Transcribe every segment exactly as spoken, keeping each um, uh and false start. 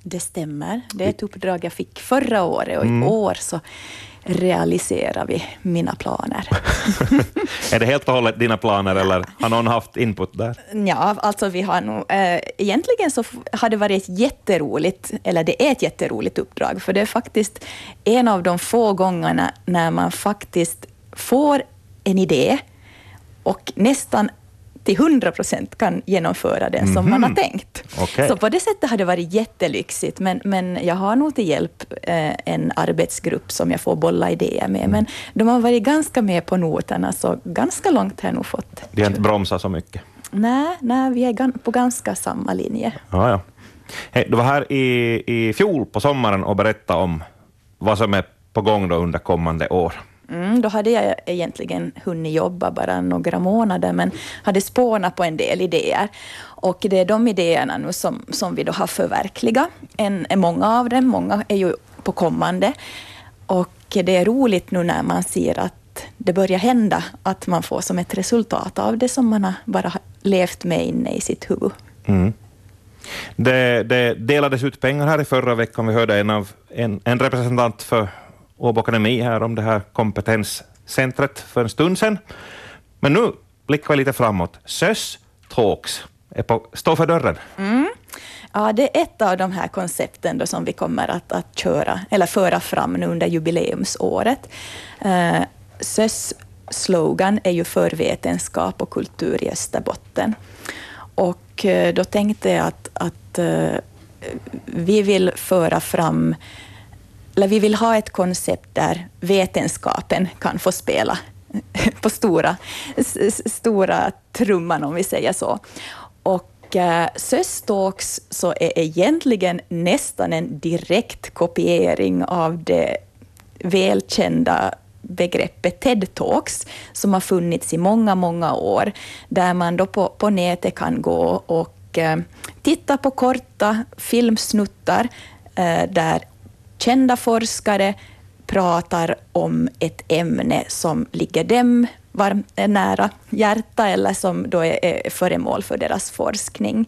Det stämmer. Det är ett uppdrag jag fick förra året och Mm. i år så realiserar vi mina planer. Är det helt och hållet dina planer eller har någon haft input där? Ja, alltså vi har nog... Äh, egentligen så har det varit ett jätteroligt, eller det är ett jätteroligt uppdrag, för det är faktiskt en av de få gångerna när man faktiskt får en idé och nästan till hundra procent kan genomföra den mm-hmm. som man har tänkt. Okay. Så på det sättet har det varit jättelyxigt, men, men jag har nog till hjälp eh, en arbetsgrupp som jag får bolla idéer med, mm. men de har varit ganska med på noterna, så ganska långt har jag nog fått. De har inte bromsat så mycket? Nej, nej vi är gan- på ganska samma linje. Ja, ja. Hey, du var här i, i fjol på sommaren och berättade om vad som är på gång då under kommande år. Mm, då hade jag egentligen hunnit jobba bara några månader, men hade spånat på en del idéer. Och det är de idéerna nu som, som vi då har förverkligat. En, är många av dem, många är ju på kommande. Och det är roligt nu när man ser att det börjar hända, att man får som ett resultat av det som man har bara levt med inne i sitt huvud. Mm. Det, det delades ut pengar här i förra veckan. Vi hörde en, av, en, en representant för Åbo Akademi här om det här kompetenscentret för en stund sedan. Men nu blickar vi lite framåt. S Ö S Talks är på, står för dörren. Mm. Ja, det är ett av de här koncepten då som vi kommer att, att köra, eller föra fram nu under jubileumsåret. Uh, S Ö S slogan är ju för vetenskap och kultur i Österbotten. Och uh, då tänkte jag att, att uh, vi vill föra fram, eller vi vill ha ett koncept där vetenskapen kan få spela på stora, stora trumman, om vi säger så. Och eh, S Ö S Talks så är egentligen nästan en direkt kopiering av det välkända begreppet TED Talks som har funnits i många, många år, där man då på, på nätet kan gå och eh, titta på korta filmsnuttar eh, där kända forskare pratar om ett ämne som ligger dem varmt nära hjärta eller som då är föremål för deras forskning.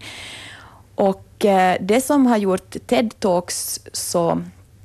Och eh, det som har gjort TED Talks så,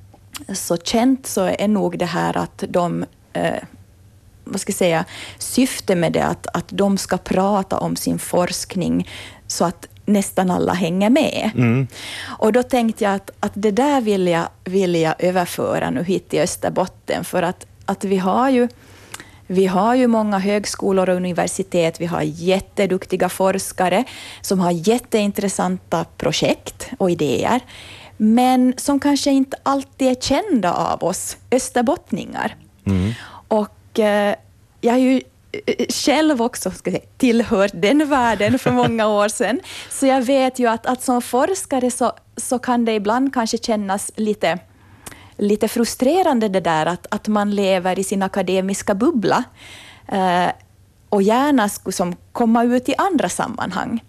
så känt så är nog det här att de, eh, vad ska jag säga, syftet med det att, att de ska prata om sin forskning så att nästan alla hänger med. Mm. Och då tänkte jag att, att det där vill jag, vill jag överföra nu hit till Österbotten, för att, att vi har ju Vi har ju många högskolor och universitet, vi har jätteduktiga forskare som har jätteintressanta projekt och idéer, men som kanske inte alltid är kända av oss österbottningar. Mm. Och eh, jag är ju själv också ska säga, tillhört den världen för många år sedan, så jag vet ju att, att som forskare så, så kan det ibland kanske kännas lite lite frustrerande det där att, att man lever i sin akademiska bubbla eh, och gärna skulle som komma ut i andra sammanhang.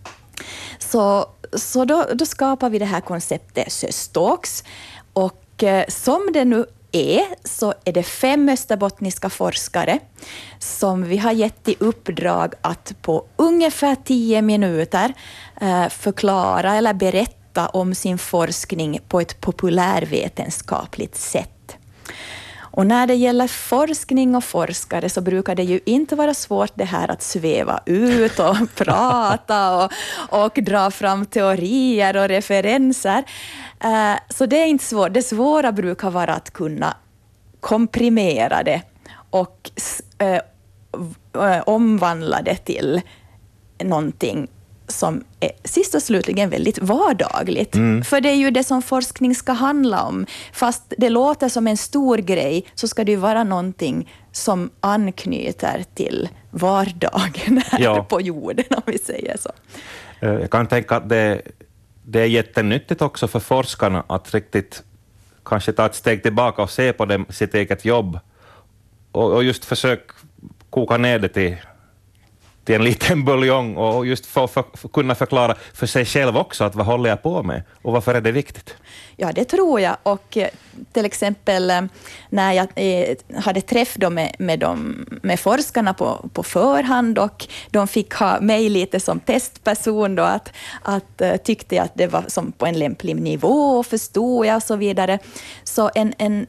Så, så då, då skapar vi det här konceptet S Ö S Talks, och eh, som det nu är så är det fem österbottniska forskare som vi har gett i uppdrag att på ungefär tio minuter eh, förklara eller berätta om sin forskning på ett populärvetenskapligt sätt. Och när det gäller forskning och forskare så brukar det ju inte vara svårt det här att sväva ut och prata och, och dra fram teorier och referenser. Uh, så det är inte svårt. Det svåra brukar vara att kunna komprimera det och uh, uh, omvandla det till någonting som är sist och slutligen väldigt vardagligt. Mm. För det är ju det som forskning ska handla om. Fast det låter som en stor grej så ska det ju vara någonting som anknyter till vardagen här ja. på jorden, om vi säger så. Jag kan tänka att det, det är jättenyttigt också för forskarna att riktigt kanske ta ett steg tillbaka och se på dem, sitt eget jobb och, och just försöka koka ner det till till en liten buljong och just för att kunna förklara för sig själv också att vad håller jag på med och varför är det viktigt? Ja, det tror jag. Och till exempel när jag hade träff då med, med, dem, med forskarna på, på förhand och de fick ha mig lite som testperson då, att, att tyckte jag att det var som på en lämplig nivå, förstod jag och så vidare. Så en, en,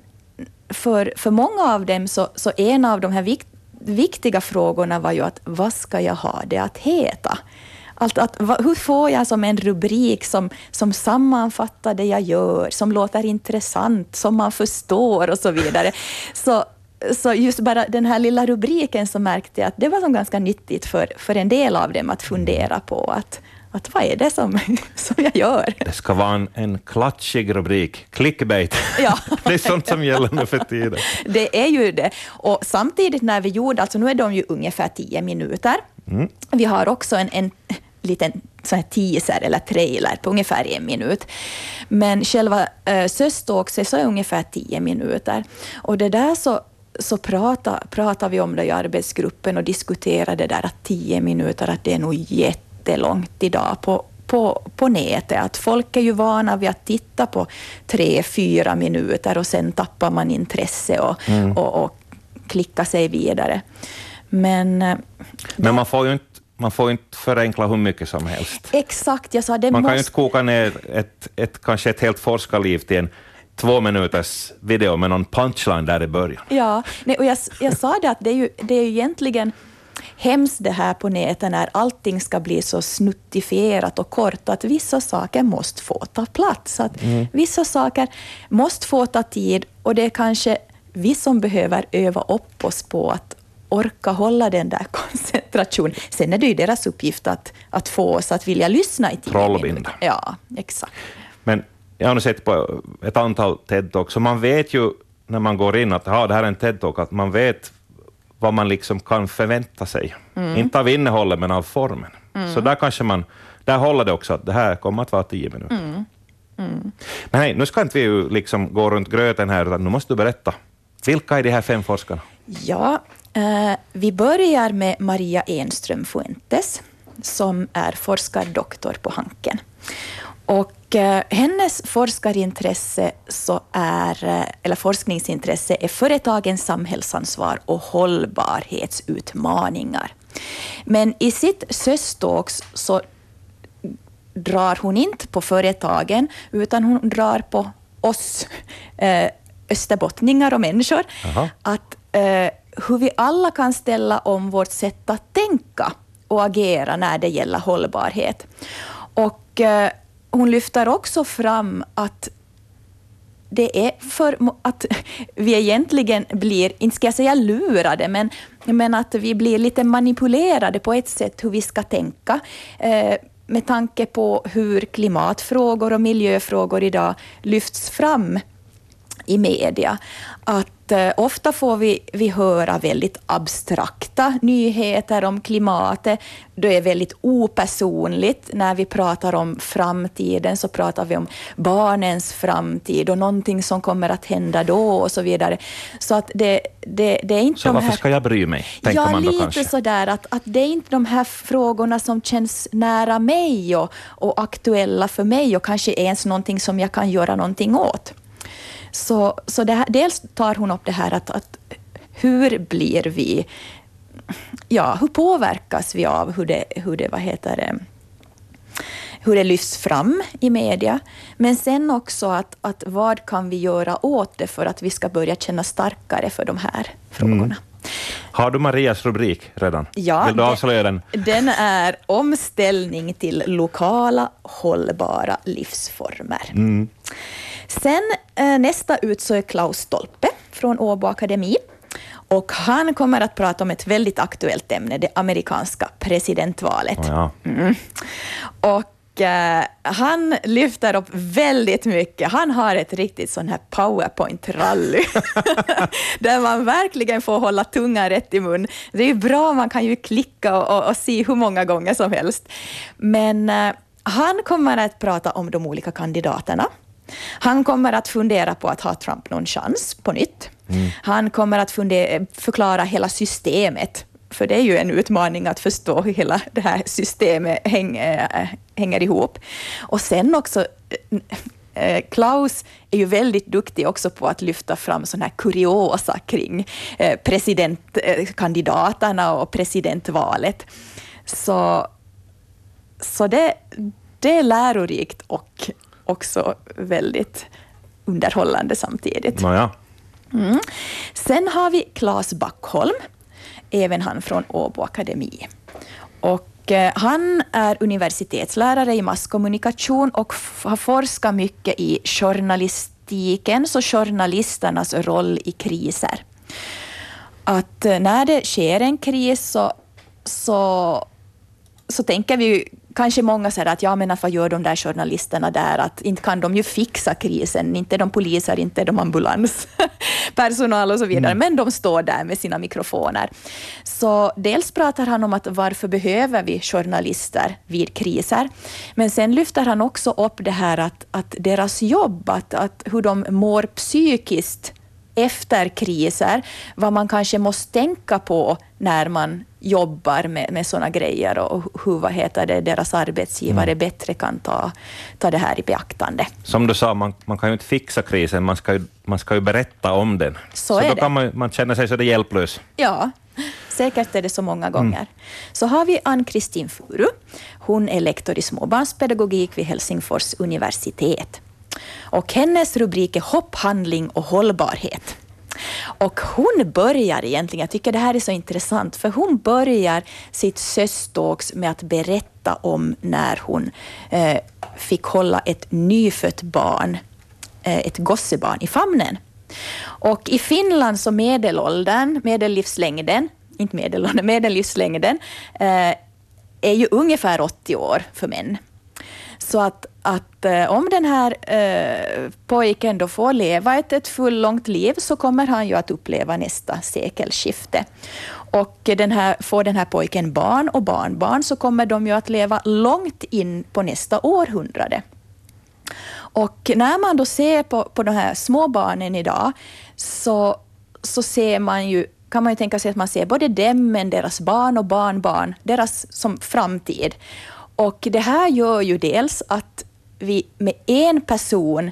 för, för många av dem så, så en av de här vikt, viktiga frågorna var ju att vad ska jag ha det att heta? Allt, att, hur får jag som en rubrik som, som sammanfattar det jag gör, som låter intressant, som man förstår och så vidare. Så, så just bara den här lilla rubriken så märkte jag att det var som ganska nyttigt för, för en del av dem att fundera på att, att vad är det som, som jag gör? Det ska vara en, en klatschig rubrik, clickbait. Ja. Det är sånt som gäller nu för tiden. Det är ju det. Och samtidigt när vi gjorde, alltså nu är de ju ungefär tio minuter. Mm. Vi har också en, en liten sån här teaser eller trailer på ungefär en minut. Men själva äh, söstalk så är ungefär tio minuter. Och det där så, så pratar, pratar vi om det i arbetsgruppen och diskuterar det där att tio minuter, att det är nog jättelångt idag på, på, på nätet. Att folk är ju vana vid att titta på tre, fyra minuter och sen tappar man intresse och, mm. och, och klickar sig vidare. Men, Men man får ju inte Man får inte förenkla hur mycket som helst. Exakt, jag sa det. Man måste... kan ju inte koka ner ett, ett, kanske ett helt forskarliv till en två minuters video med någon punchline där i början. Ja, nej, och jag, jag sa det att det är, ju, det är ju egentligen hemskt det här på nätet när allting ska bli så snuttifierat och kort att vissa saker måste få ta plats. Att mm. Vissa saker måste få ta tid och det är kanske vi som behöver öva upp oss på att orka hålla den där koncentrationen. Sen är det ju deras uppgift att, att få oss att vilja lyssna i tio Trollbinda. minuter. Ja, exakt. Men jag har nu sett på ett antal TED-talk, så man vet ju när man går in att ja, det här är en TED-talk, att man vet vad man liksom kan förvänta sig. Mm. Inte av innehållet, men av formen. Mm. Så där kanske man, där håller det också att det här kommer att vara tio minuter. Mm. Mm. Men hej, nu ska inte vi ju liksom gå runt gröten här, utan nu måste du berätta. Vilka är de här fem forskarna? Ja, eh, vi börjar med Maria Enström Fuentes som är forskardoktor på Hanken. Och eh, hennes forskarintresse så är, eh, eller forskningsintresse är företagens samhällsansvar och hållbarhetsutmaningar. Men i sitt söstalks så drar hon inte på företagen utan hon drar på oss eh, österbottningar och människor. Aha. Att eh, hur vi alla kan ställa om vårt sätt att tänka och agera när det gäller hållbarhet. Och eh, hon lyfter också fram att det är för att vi egentligen blir, inte ska jag säga lurade, men, men att vi blir lite manipulerade på ett sätt hur vi ska tänka. Eh, med tanke på hur klimatfrågor och miljöfrågor idag lyfts fram i media. Att eh, ofta får vi, vi höra väldigt abstrakta nyheter om klimatet. Det är väldigt opersonligt. När vi pratar om framtiden så pratar vi om barnens framtid och någonting som kommer att hända då och så vidare. Så att det, det, det är inte så de varför här... ska jag bry mig? Tänker ja, man då lite kanske. sådär att, att det är inte de här frågorna som känns nära mig och, och aktuella för mig och kanske ens någonting som jag kan göra någonting åt. Så, så det här, dels tar hon upp det här att, att hur blir vi, ja, hur påverkas vi av hur det, hur det, vad heter det, hur det lyfts fram i media. Men sen också att, att vad kan vi göra åt det för att vi ska börja känna starkare för de här frågorna. Mm. Har du Marias rubrik redan? Ja, vill du avslöja den? Den är omställning till lokala hållbara livsformer. Mm. Sen eh, nästa ut så är Klaus Stolpe från Åbo Akademi. Och han kommer att prata om ett väldigt aktuellt ämne, det amerikanska presidentvalet. Oh ja. Mm. Och eh, han lyfter upp väldigt mycket. Han har ett riktigt sån här PowerPoint-rally. där man verkligen får hålla tungan rätt i mun. Det är ju bra, man kan ju klicka och, och, och se hur många gånger som helst. Men eh, han kommer att prata om de olika kandidaterna. Han kommer att fundera på att ha Trump någon chans på nytt. Mm. Han kommer att fundera, förklara hela systemet för det är ju en utmaning att förstå hur hela det här systemet hänger, hänger ihop. Och sen också, Klaus är ju väldigt duktig också på att lyfta fram sådana här kuriosa kring presidentkandidaterna och presidentvalet. Så, så det, det är lärorikt och också väldigt underhållande samtidigt. Nåja. Mm. Sen har vi Claes Backholm, även han från Åbo Akademi. Och eh, han är universitetslärare i masskommunikation och f- har forskat mycket i journalistikens och journalisternas roll i kriser. Att eh, när det sker en kris så, så, så tänker vi kanske många säger att ja, men att vad gör de där journalisterna där? Att inte kan de ju fixa krisen, inte de poliser, inte de ambulanspersonal och så vidare, mm. men de står där med sina mikrofoner. Så dels pratar han om att varför behöver vi journalister vid kriser, men sen lyfter han också upp det här att, att deras jobb, att, att hur de mår psykiskt efter kriser, vad man kanske måste tänka på när man jobbar med, med sådana grejer och hur vad heter det, deras arbetsgivare mm. bättre kan ta, ta det här i beaktande. Som du sa, man, man kan ju inte fixa krisen, man ska ju, man ska ju berätta om den. Så, så är då det. kan man, man känna sig så det hjälplös. Ja, säkert är det så många gånger. Mm. Så har vi Ann-Kristin Furu. Hon är lektor i småbarnspedagogik vid Helsingfors universitet. Och hennes rubrik är hopp, handling och hållbarhet. Och hon börjar egentligen, jag tycker det här är så intressant, för hon börjar sitt söstalks med att berätta om när hon eh, fick hålla ett nyfött barn, eh, ett gossebarn i famnen. Och i Finland så medelåldern, medellivslängden, inte medelåldern, medellivslängden eh, är ju ungefär åttio år för män. Så att, att eh, om den här eh, pojken då får leva ett, ett fullångt liv så kommer han ju att uppleva nästa sekelskifte. Och den här, får den här pojken barn och barnbarn så kommer de ju att leva långt in på nästa århundrade. Och när man då ser på, på de här små barnen idag så, så ser man ju, kan man ju tänka sig att man ser både dem, men deras barn och barnbarn, deras som framtid. Och det här gör ju dels att vi med en person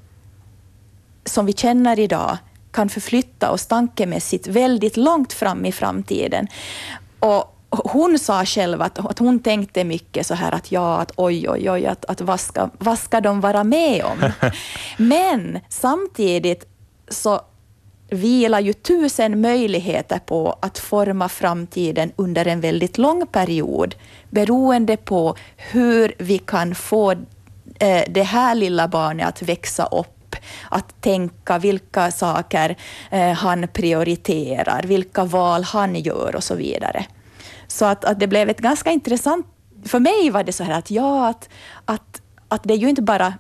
som vi känner idag kan förflytta oss tankemässigt väldigt långt fram i framtiden. Och hon sa själv att, att hon tänkte mycket så här att ja, att oj, oj, oj, att, att vad, ska, vad ska de vara med om? Men samtidigt så vilar ju tusen möjligheter på att forma framtiden under en väldigt lång period, beroende på hur vi kan få eh, det här lilla barnet att växa upp, att tänka vilka saker eh, han prioriterar, vilka val han gör och så vidare. Så att, att det blev ett ganska intressant, för mig var det så här att ja, att, att, att det är ju inte bara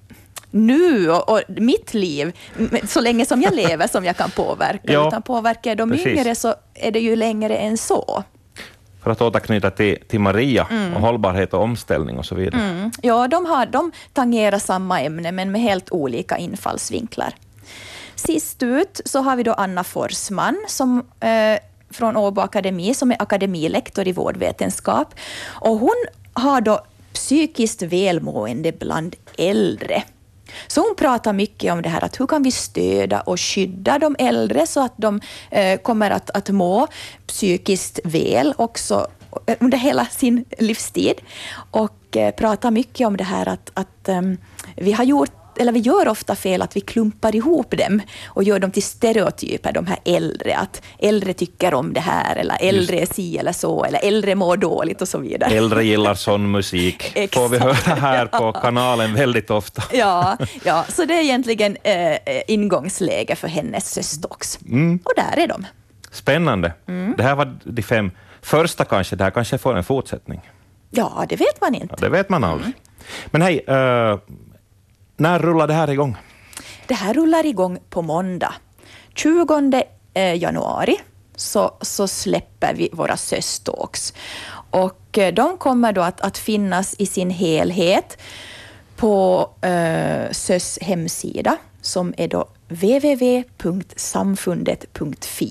nu och, och mitt liv, så länge som jag lever, som jag kan påverka. Ja, utan påverkar de precis. Yngre så är det ju längre än så. För att återknyta till, till Maria mm. och hållbarhet och omställning och så vidare. Mm. Ja, de, har, de tangerar samma ämne men med helt olika infallsvinklar. Sist ut så har vi då Anna Forsman som, eh, från Åbo Akademi som är akademilektor i vårdvetenskap. Och hon har då psykiskt välmående bland äldre. Så hon pratar mycket om det här att hur kan vi stödja och skydda de äldre så att de eh, kommer att, att må psykiskt väl också under hela sin livstid. Och eh, pratar mycket om det här att, att um, vi har gjort eller vi gör ofta fel att vi klumpar ihop dem och gör dem till stereotyper, de här äldre. Att äldre tycker om det här, eller äldre är si eller så, eller äldre mår dåligt och så vidare. Äldre gillar sån musik. Får vi höra här på kanalen väldigt ofta. ja, ja, så det är egentligen eh, ingångsläge för hennes söstalks. Mm. Och där är de. Spännande. Mm. Det här var de fem första kanske. Det här kanske får en fortsättning. Ja, det vet man inte. Ja, det vet man aldrig. Mm. Men hej, uh, när rullar det här igång? Det här rullar igång på måndag. tjugonde januari så, så släpper vi våra söstalks. Och de kommer då att, att finnas i sin helhet på uh, Sös hemsida som är då w w w punkt samfundet punkt f i.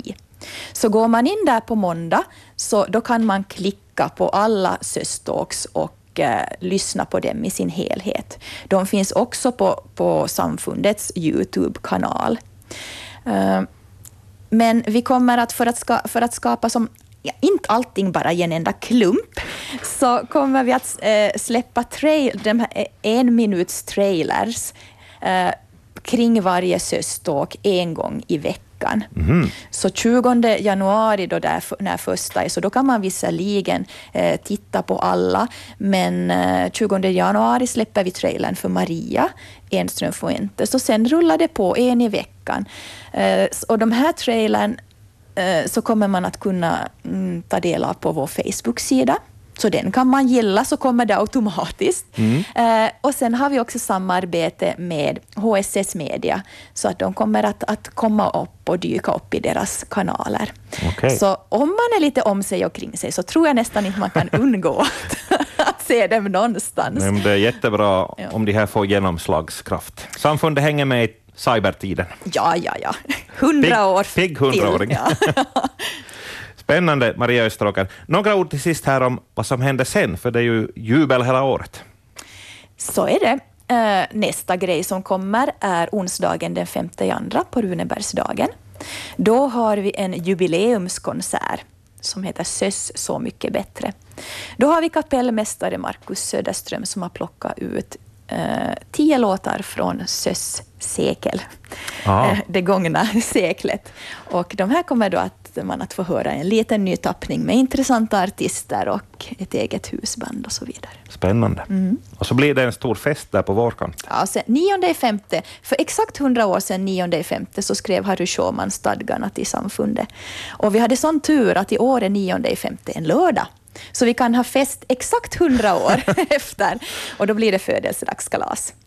Så går man in där på måndag, så då kan man klicka på alla SÖS-talks och eh, lyssna på dem i sin helhet. De finns också på, på samfundets YouTube-kanal. Uh, men vi kommer att för att, ska, för att skapa som ja, inte allting bara i en enda klump, så kommer vi att eh, släppa trail, de här en minuts trailers eh, kring varje SÖS-talk en gång i veckan. Mm. Så tjugonde januari då där, när första är, så då kan man visserligen eh, titta på alla, men eh, tjugonde januari släpper vi trailern för Maria Enström Fuentes, och sen rullar det på en i veckan. Eh, och de här trailern eh, så kommer man att kunna mm, ta del av på vår Facebook-sida. Så den kan man gilla, så kommer det automatiskt. Mm. Eh, och sen har vi också samarbete med H S S Media, så att de kommer att, att komma upp och dyka upp i deras kanaler. Okay. Så om man är lite om sig och kring sig, så tror jag nästan inte man kan undgå att, att se dem någonstans. Men det är jättebra ja. om de här får genomslagskraft. Samfundet hänger med i cybertiden. Ja, ja, ja. Hundra år pigg, pigg hundraåring. Ja. Spännande, Maria Österåker. Några ord till sist här om vad som händer sen, för det är ju jubel hela året. Så är det. Nästa grej som kommer är onsdagen den femte andra på Runebergsdagen. Då har vi en jubileumskonsert som heter SÖS så mycket bättre. Då har vi kapellmästare Markus Söderström som har plockat ut eh, tio låtar från SÖS sekel, eh, det gångna seklet. Och de här kommer då att man att få höra en liten ny tappning med intressanta artister och ett eget husband och så vidare. Spännande. Mm. Och så blir det en stor fest där på vårkant. Ja, sen nionde femte, för exakt hundra år sedan nionde femte så skrev Harry Sjöman stadgarna till samfundet. Och vi hade sån tur att i år är nionde femte en lördag. Så vi kan ha fest exakt hundra år efter, och då blir det födelsedagskalas.